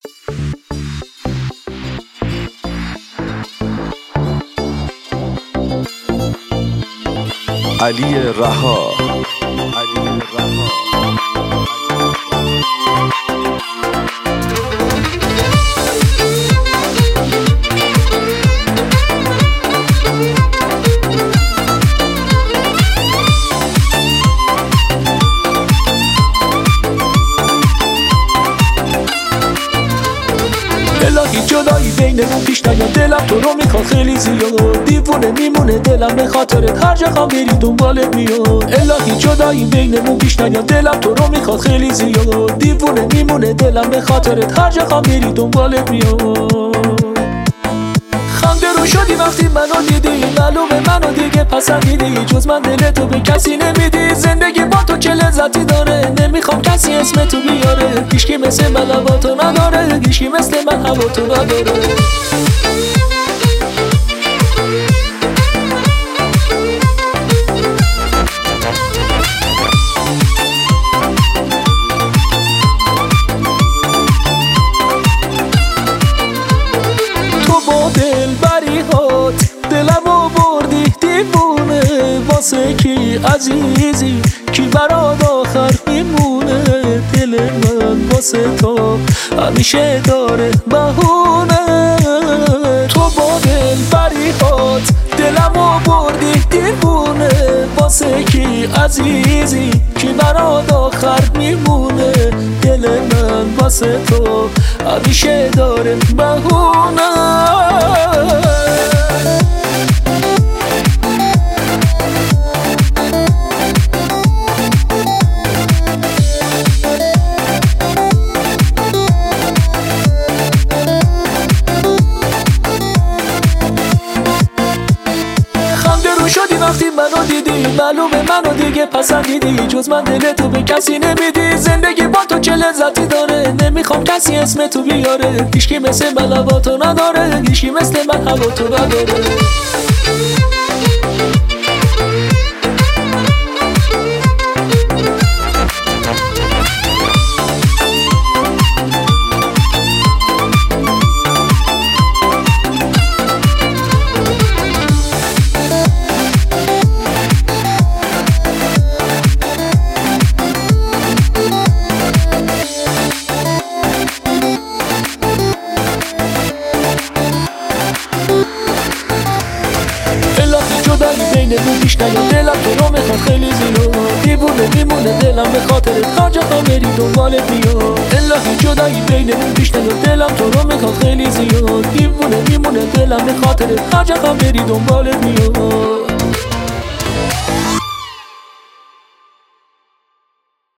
علی رها. الهی جدایی بینمون پیش نیاد، دلم تو رو میخواد خیلی زیاد، دیوونه میمونه دلم به خاطرت، هر جا خوام بری دنبالت میاد. الهی جدایی بینمون پیش نیاد، دلم تو رو میخواد خیلی زیاد، دیوونه میمونه دلم به خاطرت، هر جا خوام بری دنبالت میاد. خنده رو شدی وقتی منو دیدی، معلومه منو دیگه پسندیدی، جز من دلتو به کسی نمیدی، زندگی با تو چه لذتی داره، نمیخوام کسی اسم تو بیاره، هیچکی مثل من هوا تو نداره، هیچکی مثل من هوا تو نداره. دلمو بردی دیوونه، واسه کی عزیزی کی برات آخر میمونه، دل من واسه تو همیشه داره بهونه. تو با دل بریات دلمو بردی دیوونه، واسه کی عزیزی کی برات آخر میمونه، دل من واسه تو همیشه داره بهونه. شدی وقتی منو دیدی، معلومه منو دیگه پسندیدی، جز من دلتو به کسی نمیدی، زندگی با تو چه لذتی داره، نمیخوام کسی اسم تو بیاره، هیچکی مثل من هوا تو نداره، هیچکی مثل من هوا تو نداره. بینمون پیش نیاد، دلم تو رو میخواد خیلی زیاد، دیوونه میمونه دلم به خاطرت، هر جا خوام بری دنبالت میاد. الهی جدایی بینمون پیش نیاد، دلم تو رو میخواد خیلی زیاد، دیوونه میمونه دلم به خاطرت، هر جا خوام بری دنبالت میاد.